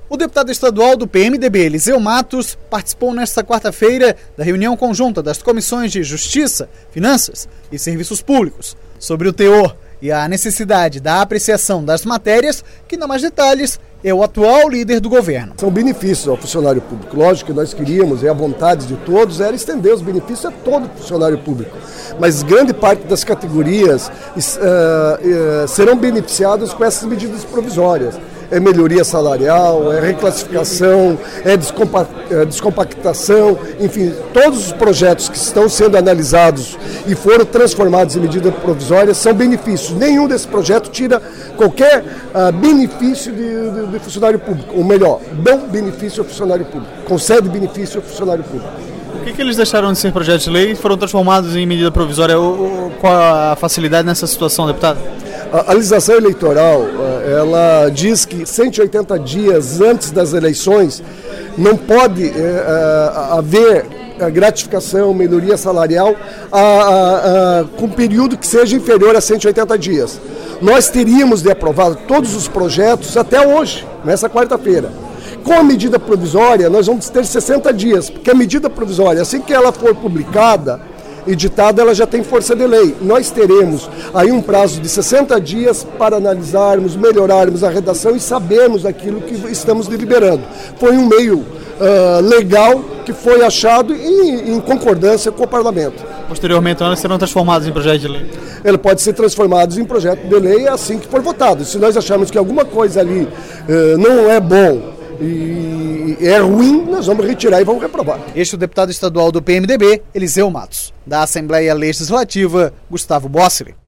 O deputado estadual do PMDB, Eliseu Matos, participou nesta quarta-feira da reunião conjunta das comissões de Justiça, Finanças e Serviços Públicos sobre o teor e a necessidade da apreciação das matérias, que, não mais detalhes, é o atual líder do governo. São benefícios ao funcionário público. Lógico que nós queríamos, a vontade de todos era estender os benefícios a todo funcionário público. Mas grande parte das categorias serão beneficiadas com essas medidas provisórias. É melhoria salarial, é reclassificação, é descompactação, enfim, todos os projetos que estão sendo analisados e foram transformados em medida provisória são benefícios. Nenhum desses projetos tira qualquer benefício de funcionário público, ou melhor, dão benefício ao funcionário público, concede benefício ao funcionário público. Por que eles deixaram de ser projetos de lei e foram transformados em medida provisória? Qual a facilidade nessa situação, deputado? A legislação eleitoral, ela diz que 180 dias antes das eleições não pode haver gratificação, melhoria salarial com período que seja inferior a 180 dias. Nós teríamos de aprovar todos os projetos até hoje, nessa quarta-feira. Com a medida provisória, nós vamos ter 60 dias, porque a medida provisória, assim que ela for publicada, editada, ela já tem força de lei. Nós teremos aí um prazo de 60 dias para analisarmos, melhorarmos a redação e sabermos aquilo que estamos deliberando. Foi um meio legal que foi achado em concordância com o parlamento. Posteriormente, elas serão transformadas em projeto de lei? Ele pode ser transformado em projeto de lei assim que for votado. Se nós acharmos que alguma coisa ali não é bom e é ruim, nós vamos retirar e vamos reprovar. Este é o deputado estadual do PMDB, Eliseu Matos. Da Assembleia Legislativa, Gustavo Bossili.